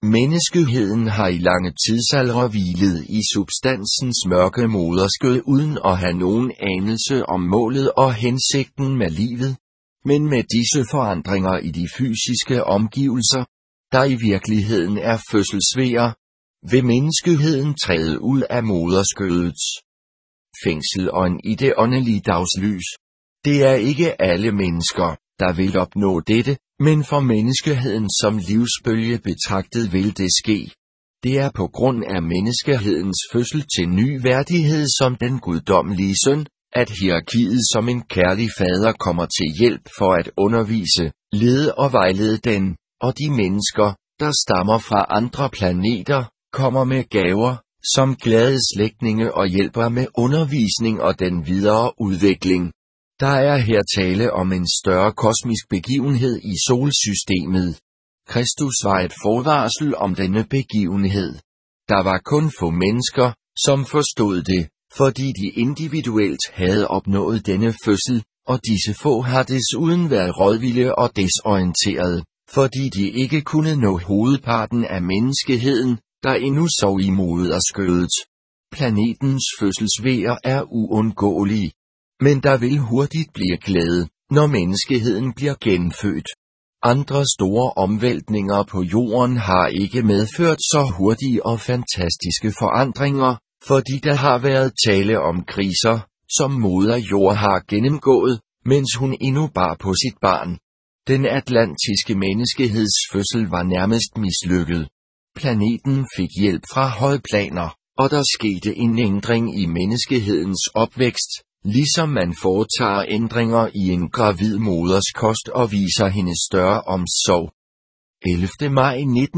Menneskeheden har i lange tidsaldre hvilet i substansens mørke moderskød uden at have nogen anelse om målet og hensigten med livet. Men med disse forandringer i de fysiske omgivelser, der i virkeligheden er fødselsvære, vil menneskeheden træde ud af moderskødets fængsel og ind i det åndelige dagslys. Det er ikke alle mennesker, der vil opnå dette, men for menneskeheden som livsbølge betragtet vil det ske. Det er på grund af menneskehedens fødsel til ny værdighed som den guddommelige søn, at hierarkiet som en kærlig fader kommer til hjælp for at undervise, lede og vejlede den, og de mennesker, der stammer fra andre planeter, kommer med gaver, som glade slægtninge og hjælper med undervisning og den videre udvikling. Der er her tale om en større kosmisk begivenhed i solsystemet. Kristus var et forvarsel om denne begivenhed. Der var kun få mennesker, som forstod det, fordi de individuelt havde opnået denne fødsel, og disse få har desuden været rådvilde og desorienterede, fordi de ikke kunne nå hovedparten af menneskeheden, der endnu sov i moderskødet. Planetens fødselsvæger er uundgåelige. Men der vil hurtigt blive glæde, når menneskeheden bliver genfødt. Andre store omvæltninger på jorden har ikke medført så hurtige og fantastiske forandringer, fordi der har været tale om kriser, som moder jord har gennemgået, mens hun endnu bar på sit barn. Den atlantiske menneskeheds fødsel var nærmest mislykket. Planeten fik hjælp fra højplaner, og der skete en ændring i menneskehedens opvækst, ligesom man foretager ændringer i en gravid moders kost og viser hende større omsorg. 11. maj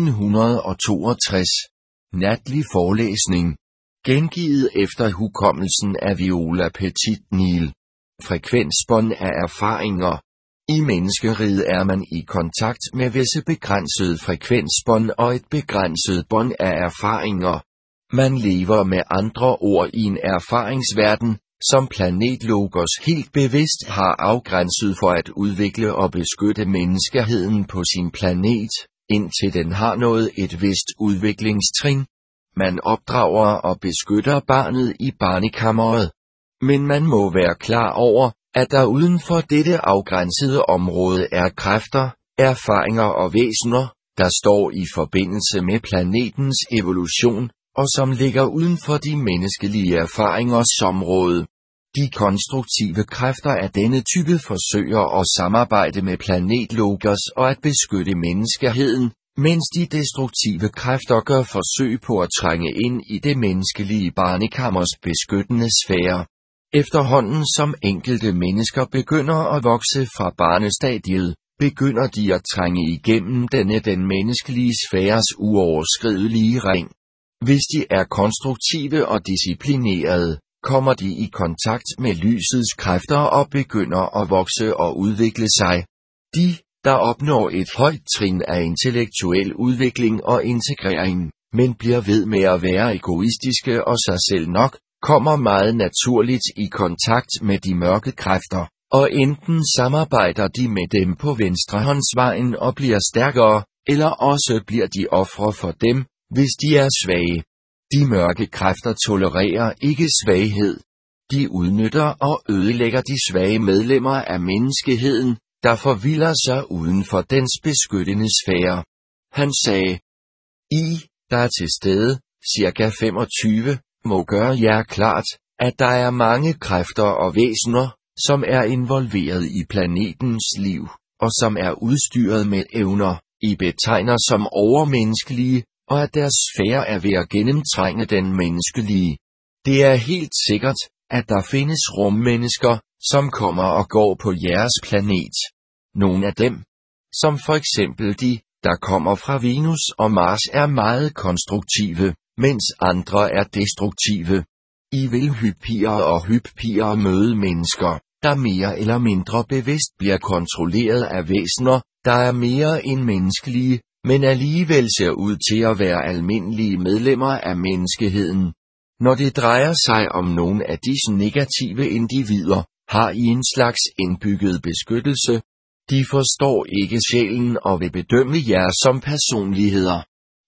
1962. Natlig forelæsning. Gengivet efter hukommelsen af Viola Petit-Nil. Frekvensbånd af erfaringer. I menneskeriget er man i kontakt med visse begrænsede frekvensbånd og et begrænset bånd af erfaringer. Man lever med andre ord i en erfaringsverden, som Planet Logos helt bevidst har afgrænset for at udvikle og beskytte menneskeheden på sin planet, indtil den har nået et vist udviklingstrin. Man opdrager og beskytter barnet i barnekammeret. Men man må være klar over, at der uden for dette afgrænsede område er kræfter, erfaringer og væsener, der står i forbindelse med planetens evolution, og som ligger uden for de menneskelige erfaringers område. De konstruktive kræfter af denne type forsøger at samarbejde med Planet Logos og at beskytte menneskeheden, mens de destruktive kræfter gør forsøg på at trænge ind i det menneskelige barnekammers beskyttende sfære. Efterhånden som enkelte mennesker begynder at vokse fra barnestadiet, begynder de at trænge igennem den menneskelige sfæres uoverskridelige ring. Hvis de er konstruktive og disciplinerede, kommer de i kontakt med lysets kræfter og begynder at vokse og udvikle sig. De, der opnår et højt trin af intellektuel udvikling og integrering, men bliver ved med at være egoistiske og sig selv nok, kommer meget naturligt i kontakt med de mørke kræfter, og enten samarbejder de med dem på venstrehåndsvejen og bliver stærkere, eller også bliver de ofre for dem, hvis de er svage. De mørke kræfter tolererer ikke svaghed. De udnytter og ødelægger de svage medlemmer af menneskeheden, der forvilder sig uden for dens beskyttende sfære. Han sagde, I, der er til stede, cirka 25, må gøre jer klart, at der er mange kræfter og væsener, som er involveret i planetens liv, og som er udstyret med evner, I betegner som overmenneskelige, og at deres sfære er ved at gennemtrænge den menneskelige. Det er helt sikkert, at der findes rummennesker, som kommer og går på jeres planet. Nogle af dem, som for eksempel de, der kommer fra Venus og Mars, er meget konstruktive, mens andre er destruktive. I vil hyppigere og hyppigere møde mennesker, der mere eller mindre bevidst bliver kontrolleret af væsener, der er mere end menneskelige, men alligevel ser ud til at være almindelige medlemmer af menneskeheden. Når det drejer sig om nogle af disse negative individer, har I en slags indbygget beskyttelse. De forstår ikke sjælen og vil bedømme jer som personligheder.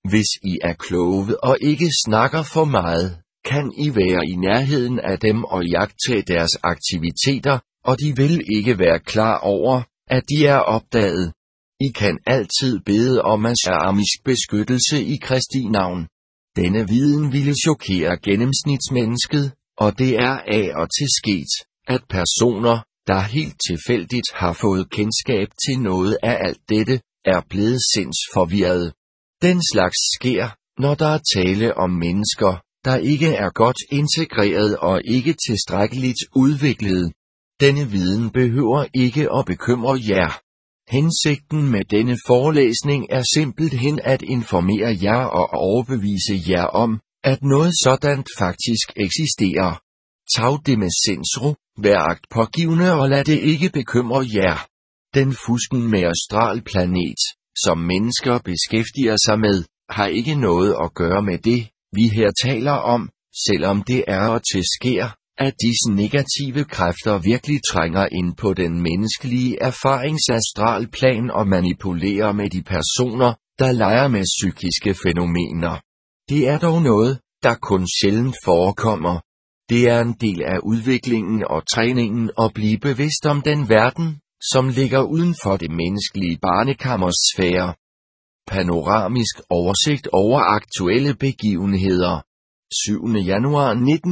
Hvis I er kloge og ikke snakker for meget, kan I være i nærheden af dem og jagtage deres aktiviteter, og de vil ikke være klar over, at de er opdaget. I kan altid bede om asharmisk beskyttelse i Kristi navn. Denne viden ville chokere gennemsnitsmennesket, og det er af og til sket, at personer, der helt tilfældigt har fået kendskab til noget af alt dette, er blevet sindsforvirrede. Den slags sker, når der er tale om mennesker, der ikke er godt integreret og ikke tilstrækkeligt udviklet. Denne viden behøver ikke at bekymre jer. Hensigten med denne forelæsning er simpelthen at informere jer og overbevise jer om, at noget sådant faktisk eksisterer. Tag det med sindsro, vær agtpågivende og lad det ikke bekymre jer. Den fusken med astralplanet, som mennesker beskæftiger sig med, har ikke noget at gøre med det, vi her taler om, selvom det er og til sker, at disse negative kræfter virkelig trænger ind på den menneskelige erfaringsastralplan og manipulerer med de personer, der leger med psykiske fænomener. Det er dog noget, der kun sjældent forekommer. Det er en del af udviklingen og træningen at blive bevidst om den verden, som ligger uden for det menneskelige barnekammers sfære. Panoramisk oversigt over aktuelle begivenheder. 7. januar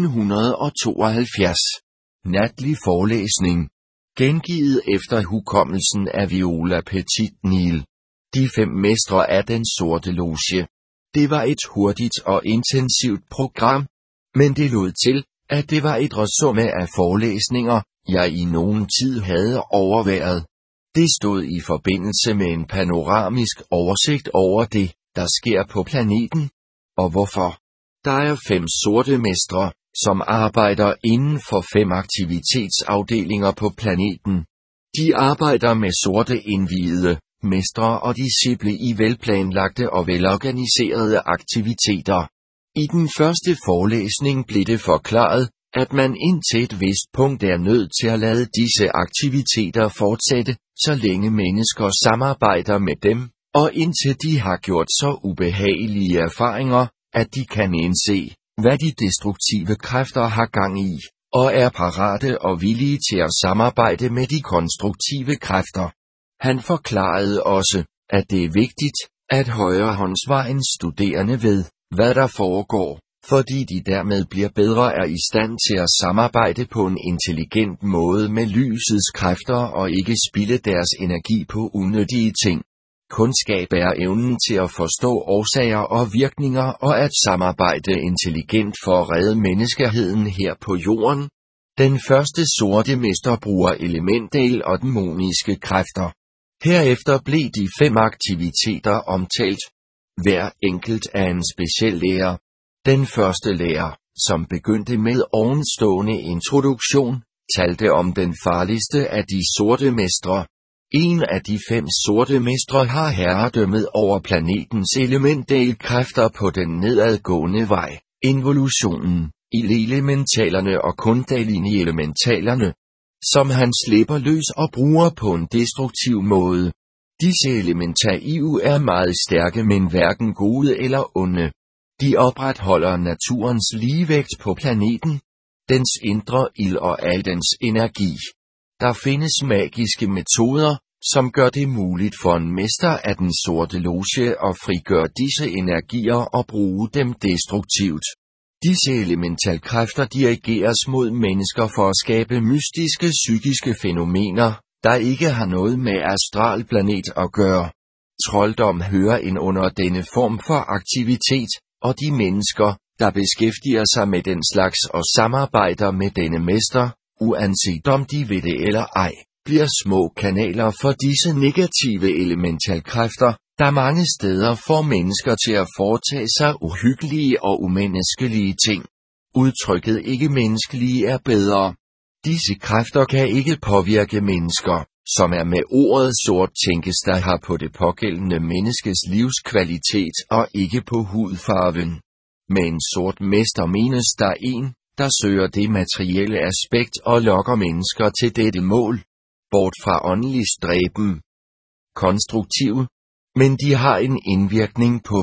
1972. Natlig forelæsning. Gengivet efter hukommelsen af Viola Petit-Nil. De 5 mestre af den sorte loge. Det var et hurtigt og intensivt program, men det lod til, at det var et resume af forelæsninger, jeg i nogen tid havde overværet. Det stod i forbindelse med en panoramisk oversigt over det, der sker på planeten, og hvorfor. Der er 5 sorte mestre, som arbejder inden for 5 aktivitetsafdelinger på planeten. De arbejder med sorte indviede, mestre og disciple i velplanlagte og velorganiserede aktiviteter. I den første forelæsning blev det forklaret, at man indtil et vist punkt er nødt til at lade disse aktiviteter fortsætte, så længe mennesker samarbejder med dem, og indtil de har gjort så ubehagelige erfaringer, at de kan indse, hvad de destruktive kræfter har gang i, og er parate og villige til at samarbejde med de konstruktive kræfter. Han forklarede også, at det er vigtigt, at højrehåndsvejens studerende ved, hvad der foregår, fordi de dermed bliver bedre er i stand til at samarbejde på en intelligent måde med lysets kræfter og ikke spilde deres energi på unødige ting. Kundskab er evnen til at forstå årsager og virkninger og at samarbejde intelligent for at redde menneskeheden her på jorden. Den første sorte mester bruger elementdel og dæmoniske kræfter. Herefter blev de 5 aktiviteter omtalt. Hver enkelt er en speciel lærer. Den første lærer, som begyndte med ovenstående introduktion, talte om den farligste af de sorte mestre. En af de 5 sorte mestre har herredømmet over planetens elementdelkræfter på den nedadgående vej, involutionen, elementalerne og kundalini-elementalerne, som han slipper løs og bruger på en destruktiv måde. Disse elementaive er meget stærke, men hverken gode eller onde. De opretholder naturens ligevægt på planeten, dens indre ild og al dens energi. Der findes magiske metoder, som gør det muligt for en mester af den sorte loge at frigøre disse energier og bruge dem destruktivt. Disse elementalkræfter dirigeres mod mennesker for at skabe mystiske psykiske fænomener, der ikke har noget med astralplanet at gøre. Trolddom hører ind under denne form for aktivitet, og de mennesker, der beskæftiger sig med den slags og samarbejder med denne mester, uanset om de ved det eller ej, bliver små kanaler for disse negative elementalkræfter, der mange steder får mennesker til at foretage sig uhyggelige og umenneskelige ting. Udtrykket ikke-menneskelige er bedre. Disse kræfter kan ikke påvirke mennesker, som er med ordet sort tænkes der har på det pågældende menneskes livskvalitet og ikke på hudfarven. Med en sort mester menes der en, der søger det materielle aspekt og lokker mennesker til dette mål, bort fra åndelig stræben. Konstruktive, men de har en indvirkning på dem,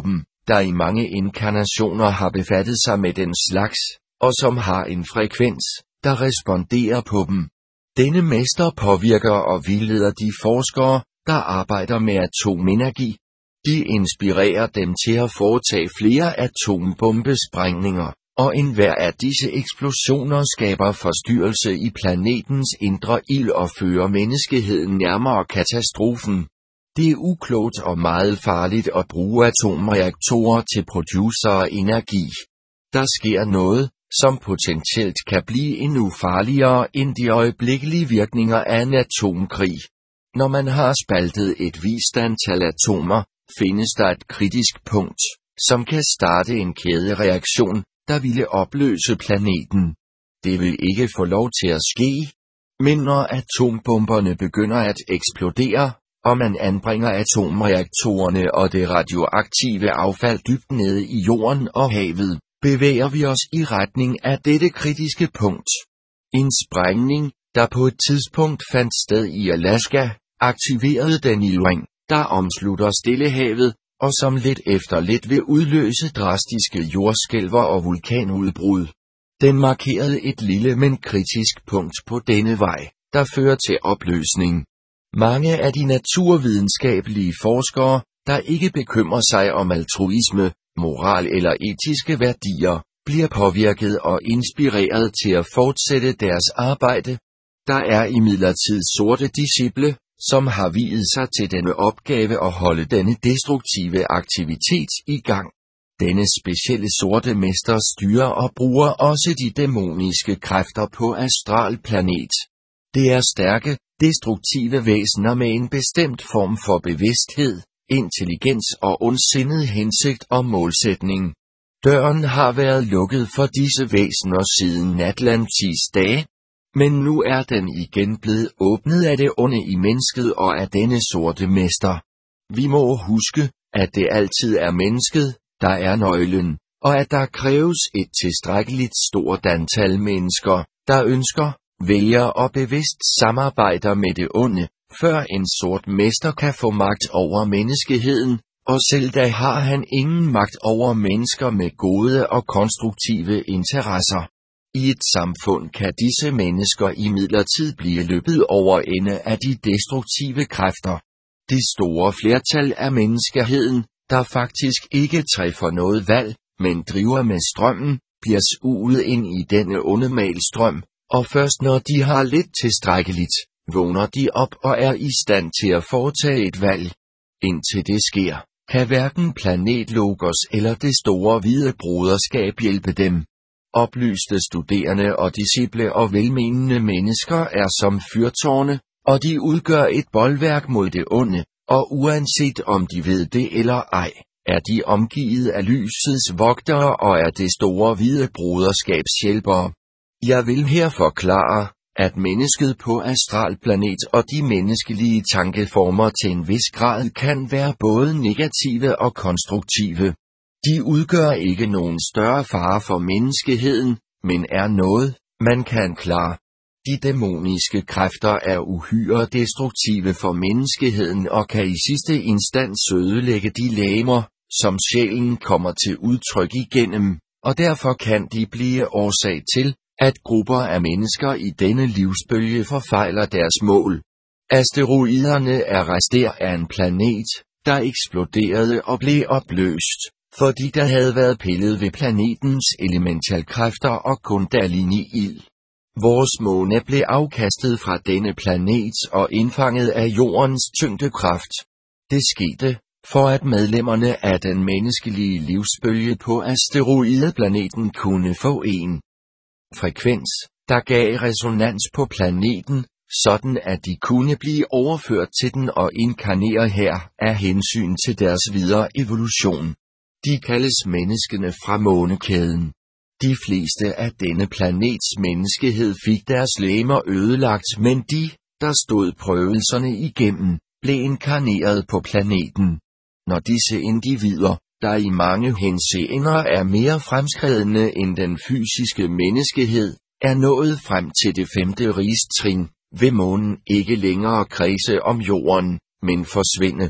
der i mange inkarnationer har befattet sig med den slags, og som har en frekvens, der responderer på dem. Denne mester påvirker og vildleder de forskere, der arbejder med atomenergi. De inspirerer dem til at foretage flere atombombesprængninger, og enhver af disse eksplosioner skaber forstyrrelse i planetens indre ild og fører menneskeheden nærmere katastrofen. Det er uklogt og meget farligt at bruge atomreaktorer til producerenergi. Der sker noget, som potentielt kan blive endnu farligere end de øjeblikkelige virkninger af en atomkrig. Når man har spaltet et vist antal atomer, findes der et kritisk punkt, som kan starte en kædereaktion, der ville opløse planeten. Det vil ikke få lov til at ske. Men når atombomberne begynder at eksplodere, og man anbringer atomreaktorerne og det radioaktive affald dybt nede i jorden og havet, bevæger vi os i retning af dette kritiske punkt. En sprængning, der på et tidspunkt fandt sted i Alaska, aktiverede den ildring, der omslutter Stillehavet, og som lidt efter lidt vil udløse drastiske jordskælver og vulkanudbrud. Den markerede et lille men kritisk punkt på denne vej, der fører til opløsning. Mange af de naturvidenskabelige forskere, der ikke bekymrer sig om altruisme, moral eller etiske værdier, bliver påvirket og inspireret til at fortsætte deres arbejde. Der er imidlertid sorte disciple, som har viet sig til denne opgave at holde denne destruktive aktivitet i gang. Denne specielle sorte mester styrer og bruger også de dæmoniske kræfter på astralplanet. Det er stærke, destruktive væsener med en bestemt form for bevidsthed, intelligens og ondsindet hensigt og målsætning. Døren har været lukket for disse væsener siden Atlantis dage, men nu er den igen blevet åbnet af det onde i mennesket og af denne sorte mester. Vi må huske, at det altid er mennesket, der er nøglen, og at der kræves et tilstrækkeligt stort antal mennesker, der ønsker, vælger og bevidst samarbejder med det onde, før en sort mester kan få magt over menneskeheden, og selv da har han ingen magt over mennesker med gode og konstruktive interesser. I et samfund kan disse mennesker imidlertid blive løbet over ende af de destruktive kræfter. Det store flertal af menneskeheden, der faktisk ikke træffer noget valg, men driver med strømmen, bliver suget ind i denne onde malstrøm, og først når de har lidt tilstrækkeligt, vågner de op og er i stand til at foretage et valg. Indtil det sker, kan hverken Planet Logos eller det store hvide broderskab hjælpe dem. Oplyste studerende og disciple og velmenende mennesker er som fyrtårne, og de udgør et bolværk mod det onde, og uanset om de ved det eller ej, er de omgivet af lysets vogtere og er det store hvide broderskabs hjælpere. Jeg vil her forklare, at mennesket på astralplanet og de menneskelige tankeformer til en vis grad kan være både negative og konstruktive. De udgør ikke nogen større fare for menneskeheden, men er noget, man kan klare. De dæmoniske kræfter er uhyre destruktive for menneskeheden og kan i sidste instans ødelægge de legemer, som sjælen kommer til udtryk igennem, og derfor kan de blive årsag til, at grupper af mennesker i denne livsbølge forfejler deres mål. Asteroiderne er rester af en planet, der eksploderede og blev opløst, fordi der havde været pillet ved planetens elementalkræfter og kundalini-ild. Vores måne blev afkastet fra denne planet og indfanget af jordens tyngdekraft. Det skete, for at medlemmerne af den menneskelige livsbølge på asteroideplaneten kunne få en frekvens, der gav resonans på planeten, sådan at de kunne blive overført til den og inkarnere her af hensyn til deres videre evolution. De kaldes menneskene fra månekæden. De fleste af denne planets menneskehed fik deres legemer ødelagt, men de, der stod prøvelserne igennem, blev inkarneret på planeten. Når disse individer, der i mange henseender er mere fremskredne end den fysiske menneskehed, er nået frem til det 5. rigstrin, vil månen ikke længere kredse om jorden, men forsvinde.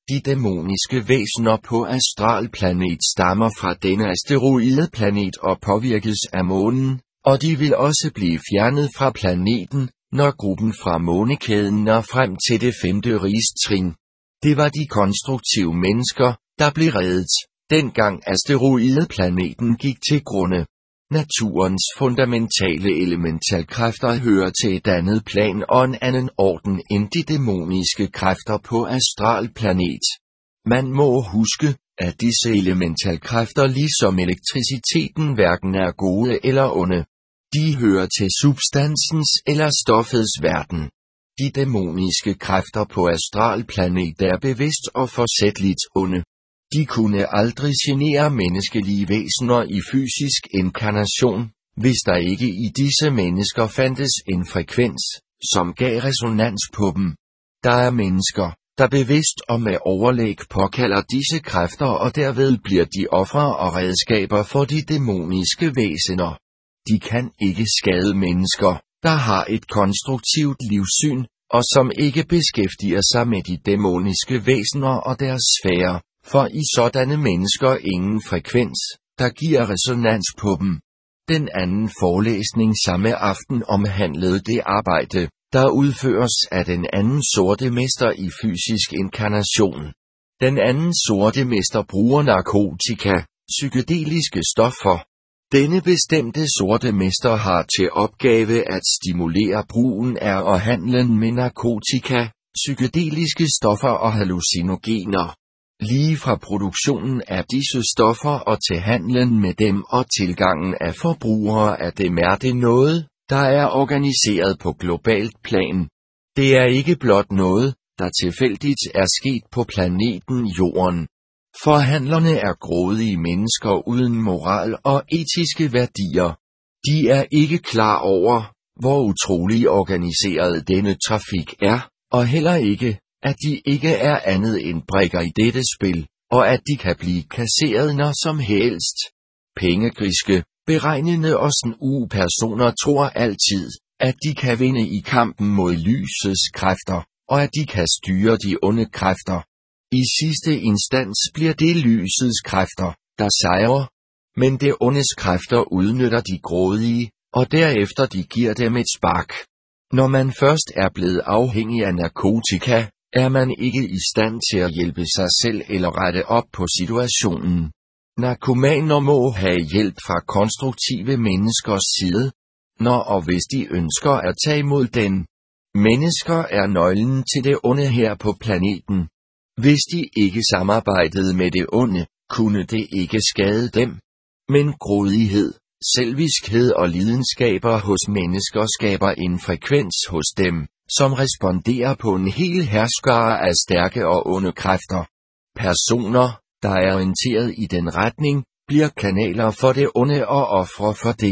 De dæmoniske væsener på astralplanet stammer fra denne asteroideplanet og påvirkes af månen, og de vil også blive fjernet fra planeten, når gruppen fra månekæden når frem til det 5. rigstrin. Det var de konstruktive mennesker, der blev reddet, dengang asteroideplaneten gik til grunde. Naturens fundamentale elementalkræfter hører til et andet plan og en anden orden end de dæmoniske kræfter på astralplanet. Man må huske, at disse elementalkræfter ligesom elektriciteten hverken er gode eller onde. De hører til substansens eller stoffets verden. De dæmoniske kræfter på astralplanet er bevidst og forsætligt onde. De kunne aldrig genere menneskelige væsener i fysisk inkarnation, hvis der ikke i disse mennesker fandtes en frekvens, som gav resonans på dem. Der er mennesker, der bevidst og med overlæg påkalder disse kræfter, og derved bliver de ofre og redskaber for de dæmoniske væsener. De kan ikke skade mennesker, der har et konstruktivt livssyn, og som ikke beskæftiger sig med de dæmoniske væsener og deres sfære, for i sådanne mennesker ingen frekvens, der giver resonans på dem. Den anden forelæsning samme aften omhandlede det arbejde, der udføres af den anden sorte mester i fysisk inkarnation. Den anden sorte mester bruger narkotika, psykedeliske stoffer. Denne bestemte sorte mester har til opgave at stimulere brugen af og handlen med narkotika, psykedeliske stoffer og hallucinogener. Lige fra produktionen af disse stoffer og til handlen med dem og tilgangen af forbrugere af dem er det noget, der er organiseret på globalt plan. Det er ikke blot noget, der tilfældigt er sket på planeten Jorden. Forhandlerne er grådige mennesker uden moral og etiske værdier. De er ikke klar over, hvor utrolig organiseret denne trafik er, og heller ikke, at de ikke er andet end brikker i dette spil, og at de kan blive kasseret når som helst. Pengegriske, beregnende og snu personer tror altid, at de kan vinde i kampen mod lysets kræfter, og at de kan styre de onde kræfter. I sidste instans bliver det lysets kræfter, der sejrer. Men det ondes kræfter udnytter de grådige, og derefter de giver dem et spark. Når man først er blevet afhængig af narkotika, er man ikke i stand til at hjælpe sig selv eller rette op på situationen. Narkomaner må have hjælp fra konstruktive menneskers side, når og hvis de ønsker at tage imod den. Mennesker er nøglen til det onde her på planeten. Hvis de ikke samarbejdede med det onde, kunne det ikke skade dem. Men grådighed, selviskhed og lidenskaber hos mennesker skaber en frekvens hos dem, som responderer på en hel herskare af stærke og onde kræfter. Personer, der er orienteret i den retning, bliver kanaler for det onde og ofre for det.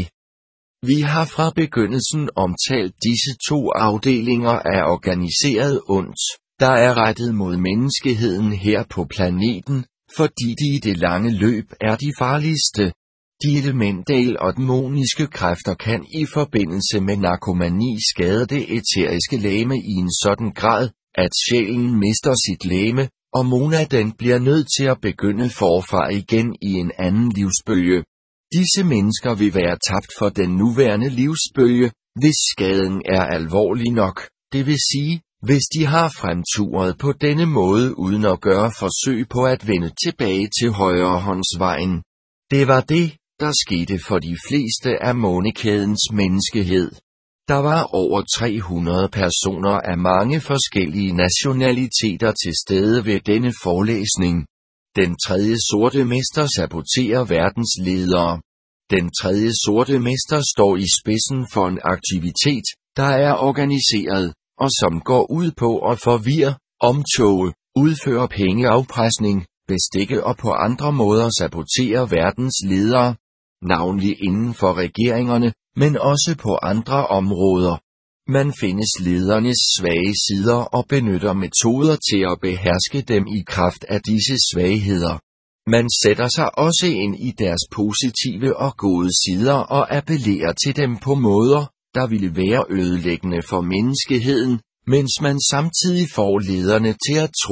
Vi har fra begyndelsen omtalt disse to afdelinger af organiseret ondt, der er rettet mod menneskeheden her på planeten, fordi de i det lange løb er de farligste. De elementale og dæmoniske kræfter kan i forbindelse med narkomani skade det æteriske legeme i en sådan grad, at sjælen mister sit legeme, og Mona den bliver nødt til at begynde forfra igen i en anden livsbølge. Disse mennesker vil være tabt for den nuværende livsbølge, hvis skaden er alvorlig nok, det vil sige, hvis de har fremturet på denne måde uden at gøre forsøg på at vende tilbage til højrehåndsvejen. Det var det, der skete for de fleste af månekædens menneskehed. Der var over 300 personer af mange forskellige nationaliteter til stede ved denne forelæsning. Den tredje sorte mester saboterer verdens ledere. Den tredje sorte mester står i spidsen for en aktivitet, der er organiseret, og som går ud på at forvirre, omtåge, udføre pengeafpresning, bestikke og på andre måder sabotere verdens ledere, navnlig inden for regeringerne, men også på andre områder. Man findes ledernes svage sider og benytter metoder til at beherske dem i kraft af disse svagheder. Man sætter sig også ind i deres positive og gode sider og appellerer til dem på måder, der ville være ødelæggende for menneskeheden, mens man samtidig får lederne til at tro,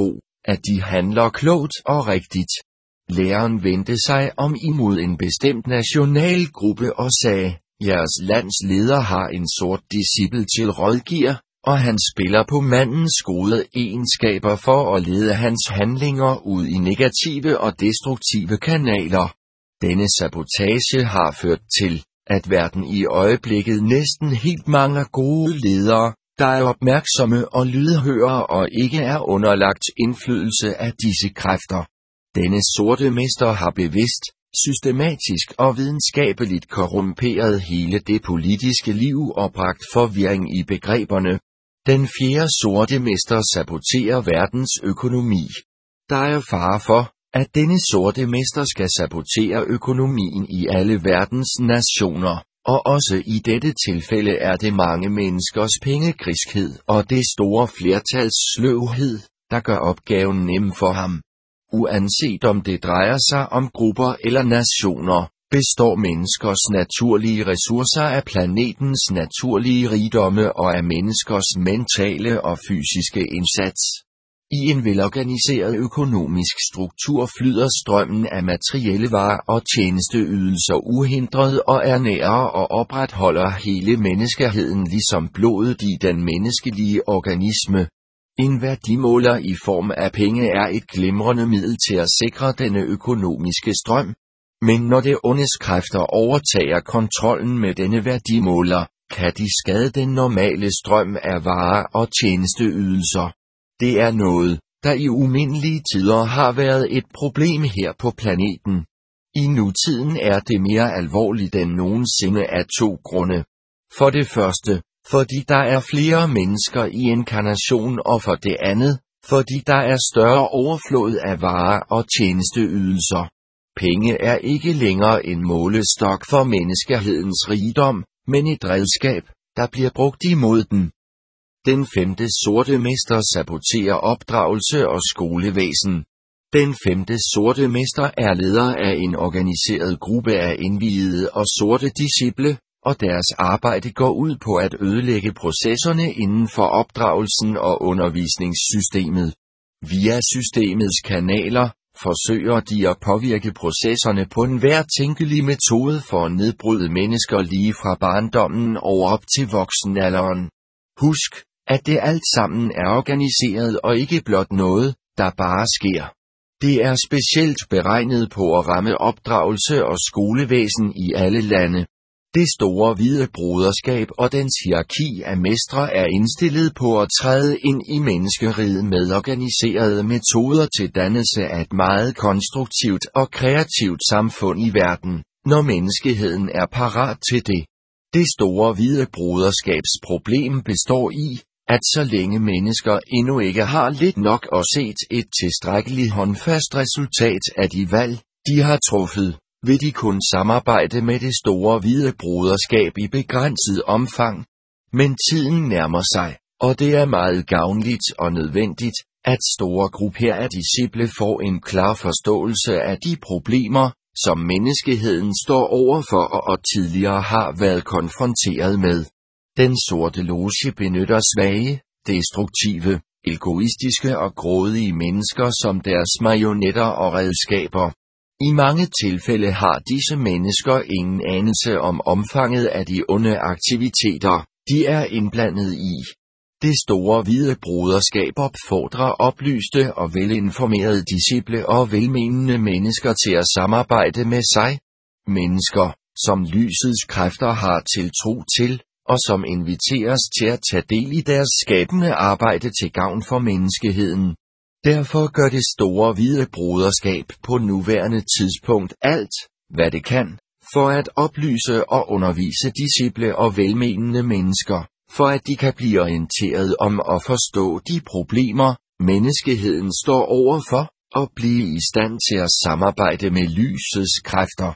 at de handler klogt og rigtigt. Læreren vendte sig om imod en bestemt nationalgruppe og sagde, jeres lands leder har en sort discipel til rådgiver, og han spiller på mandens gode egenskaber for at lede hans handlinger ud i negative og destruktive kanaler. Denne sabotage har ført til, at verden i øjeblikket næsten helt mangler gode ledere, der er opmærksomme og lydhøre og ikke er underlagt indflydelse af disse kræfter. Denne sorte mester har bevidst, systematisk og videnskabeligt korrumperet hele det politiske liv og bragt forvirring i begreberne. Den fjerde sorte mester saboterer verdens økonomi. Der er fare for, at denne sorte mester skal sabotere økonomien i alle verdens nationer, og også i dette tilfælde er det mange menneskers pengegriskhed og det store flertals sløvhed, der gør opgaven nem for ham. Uanset om det drejer sig om grupper eller nationer, består menneskers naturlige ressourcer af planetens naturlige rigdomme og af menneskers mentale og fysiske indsats. I en velorganiseret økonomisk struktur flyder strømmen af materielle varer og tjenesteydelser uhindret og ernærer og opretholder hele menneskeheden ligesom blodet i den menneskelige organisme. En værdimåler i form af penge er et glimrende middel til at sikre denne økonomiske strøm. Men når det ondes kræfter overtager kontrollen med denne værdimåler, kan de skade den normale strøm af varer og tjenesteydelser. Det er noget, der i umindelige tider har været et problem her på planeten. I nutiden er det mere alvorligt end nogensinde af to grunde. For det første, fordi der er flere mennesker i inkarnation, og for det andet, fordi der er større overflod af varer og tjenesteydelser. Penge er ikke længere en målestok for menneskehedens rigdom, men et redskab, der bliver brugt imod den. Den femte sorte mester saboterer opdragelse og skolevæsen. Den femte sorte mester er leder af en organiseret gruppe af indviede og sorte disciple, og deres arbejde går ud på at ødelægge processerne inden for opdragelsen og undervisningssystemet. Via systemets kanaler forsøger de at påvirke processerne på enhver tænkelig metode for at nedbryde mennesker lige fra barndommen og op til voksenalderen. Husk, at det alt sammen er organiseret og ikke blot noget, der bare sker. Det er specielt beregnet på at ramme opdragelse og skolevæsen i alle lande. Det store hvide broderskab og dens hierarki af mestre er indstillet på at træde ind i menneskeriget med organiserede metoder til dannelse af et meget konstruktivt og kreativt samfund i verden, når menneskeheden er parat til det. Det store hvide broderskabs problem består i, at så længe mennesker endnu ikke har lidt nok og set et tilstrækkeligt håndfast resultat af de valg, de har truffet, vil de kun samarbejde med det store hvide broderskab i begrænset omfang. Men tiden nærmer sig, og det er meget gavnligt og nødvendigt, at store grupper af disciple får en klar forståelse af de problemer, som menneskeheden står overfor og tidligere har været konfronteret med. Den sorte loge benytter svage, destruktive, egoistiske og grådige mennesker som deres marionetter og redskaber. I mange tilfælde har disse mennesker ingen anelse om omfanget af de onde aktiviteter, de er indblandet i. Det store hvide broderskab opfordrer oplyste og velinformerede disciple og velmenende mennesker til at samarbejde med sig. Mennesker, som lysets kræfter har tiltro til, og som inviteres til at tage del i deres skabende arbejde til gavn for menneskeheden. Derfor gør det store hvide broderskab på nuværende tidspunkt alt, hvad det kan, for at oplyse og undervise disciple og velmenende mennesker, for at de kan blive orienteret om og forstå de problemer, menneskeheden står overfor, og blive i stand til at samarbejde med lysets kræfter.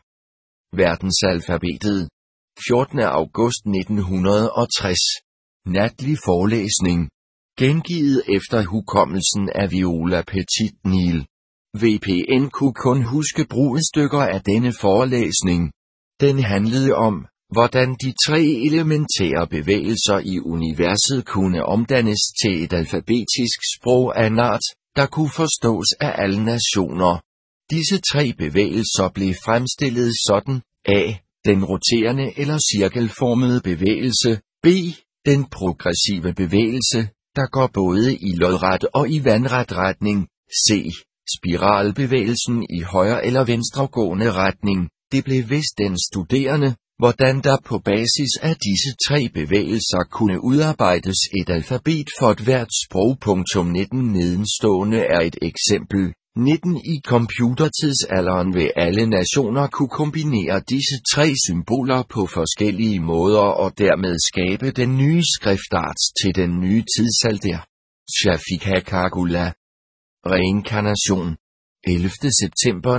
Verdensalfabetet. 14. august 1960. Natlig forelæsning. Gengivet efter hukommelsen af Viola Petit-Nil. VPN kunne kun huske brudstykker af denne forelæsning. Den handlede om, hvordan de tre elementære bevægelser i universet kunne omdannes til et alfabetisk sprog af en art, der kunne forstås af alle nationer. Disse 3 bevægelser blev fremstillet sådan: A. Den roterende eller cirkelformede bevægelse. B. Den progressive bevægelse, der går både i lodret og i vandret retning. C. Spiralbevægelsen i højre eller venstregående retning. Det blev vist den studerende, hvordan der på basis af disse 3 bevægelser kunne udarbejdes et alfabet for hvert sprog. 19 nedenstående er et eksempel. 19 I computertidsalderen vil alle nationer kunne kombinere disse 3 symboler på forskellige måder og dermed skabe den nye skriftart til den nye tidsalder. Shafika Kagula. Reinkarnation. 11. september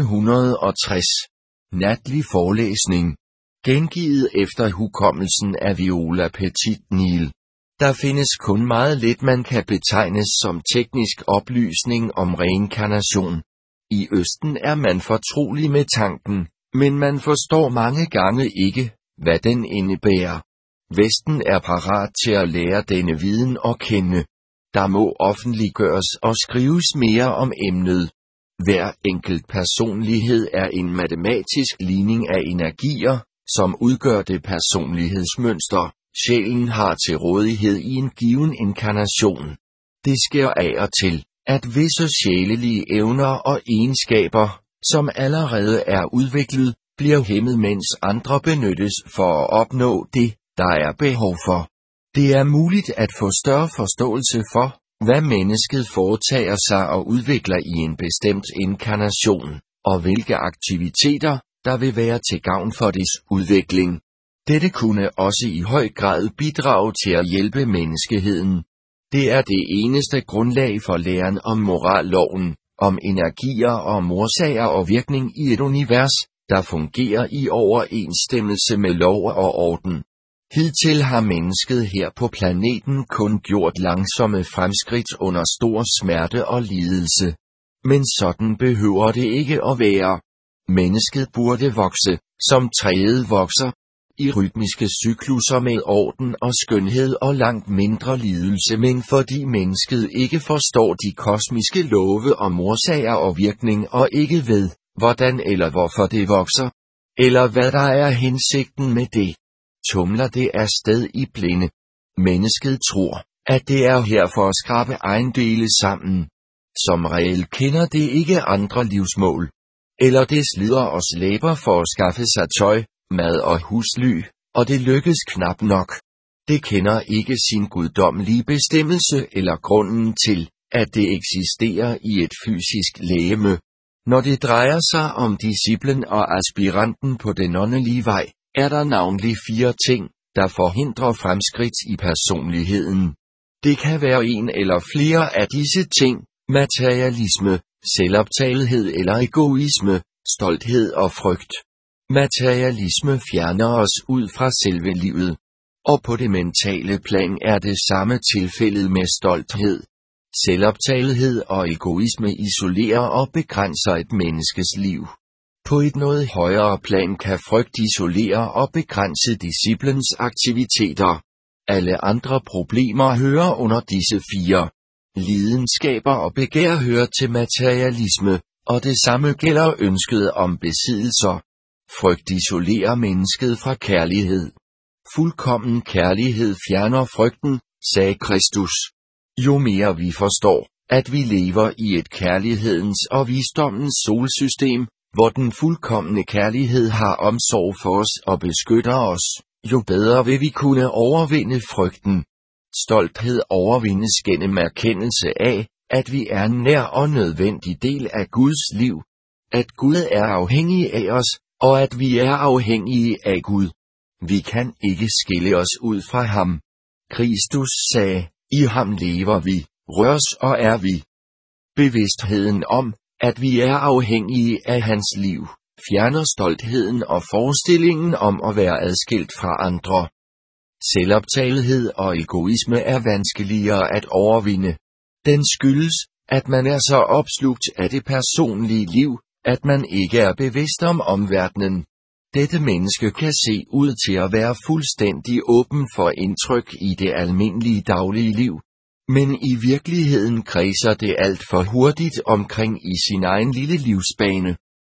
1960. Natlig forelæsning. Gengivet efter hukommelsen af Viola Petit-Nil. Der findes kun meget lidt man kan betegnes som teknisk oplysning om reinkarnation. I Østen er man fortrolig med tanken, men man forstår mange gange ikke, hvad den indebærer. Vesten er parat til at lære denne viden at kende. Der må offentliggøres og skrives mere om emnet. Hver enkelt personlighed er en matematisk ligning af energier, som udgør det personlighedsmønster, sjælen har til rådighed i en given inkarnation. Det sker af og til, at visse sjælelige evner og egenskaber, som allerede er udviklet, bliver hæmmet, mens andre benyttes for at opnå det, der er behov for. Det er muligt at få større forståelse for, hvad mennesket foretager sig og udvikler i en bestemt inkarnation, og hvilke aktiviteter, der vil være til gavn for dets udvikling. Dette kunne også i høj grad bidrage til at hjælpe menneskeheden. Det er det eneste grundlag for læren om moralloven, om energier og årsager og virkning i et univers, der fungerer i overensstemmelse med lov og orden. Hidtil har mennesket her på planeten kun gjort langsomme fremskridt under stor smerte og lidelse. Men sådan behøver det ikke at være. Mennesket burde vokse, som træet vokser, i rytmiske cyklusser med orden og skønhed og langt mindre lidelse, men fordi mennesket ikke forstår de kosmiske love om årsager og virkning og ikke ved, hvordan eller hvorfor det vokser, eller hvad der er hensigten med det, tumler det afsted i blinde. Mennesket tror, at det er her for at skrabe ejendele sammen. Som regel kender det ikke andre livsmål. Eller det slider og slæber for at skaffe sig tøj, mad og husly, og det lykkes knap nok. Det kender ikke sin guddommelige bestemmelse eller grunden til, at det eksisterer i et fysisk legeme. Når det drejer sig om disciplen og aspiranten på den åndelige vej, er der navnlig 4 ting, der forhindrer fremskridt i personligheden. Det kan være en eller flere af disse ting: materialisme, selvoptagethed eller egoisme, stolthed og frygt. Materialisme fjerner os ud fra selve livet. Og på det mentale plan er det samme tilfældet med stolthed. Selvoptagethed og egoisme isolerer og begrænser et menneskes liv. På et noget højere plan kan frygt isolere og begrænse disciplens aktiviteter. Alle andre problemer hører under disse 4. Lidenskaber og begær hører til materialisme, og det samme gælder ønsket om besiddelser. Frygt isolerer mennesket fra kærlighed. Fuldkommen kærlighed fjerner frygten, sagde Kristus. Jo mere vi forstår, at vi lever i et kærlighedens og visdommens solsystem, hvor den fuldkomne kærlighed har omsorg for os og beskytter os, jo bedre vil vi kunne overvinde frygten. Stolthed overvindes gennem erkendelse af, at vi er en nær og nødvendig del af Guds liv. At Gud er afhængig af os, og at vi er afhængige af Gud. Vi kan ikke skille os ud fra ham. Kristus sagde, i ham lever vi, røres og er vi. Bevidstheden om, at vi er afhængige af hans liv, fjerner stoltheden og forestillingen om at være adskilt fra andre. Selvoptagethed og egoisme er vanskeligere at overvinde. Den skyldes, at man er så opslugt af det personlige liv, at man ikke er bevidst om omverdenen. Dette menneske kan se ud til at være fuldstændig åben for indtryk i det almindelige daglige liv. Men i virkeligheden kredser det alt for hurtigt omkring i sin egen lille livsbane.